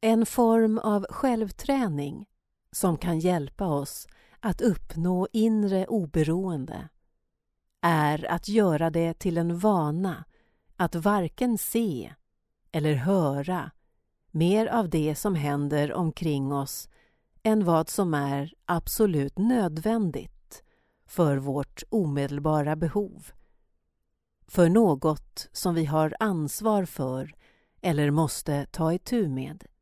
En form av självträning som kan hjälpa oss att uppnå inre oberoende är att göra det till en vana att varken se eller höra mer av det som händer omkring oss än vad som är absolut nödvändigt för vårt omedelbara behov, för något som vi har ansvar för eller måste ta itu med.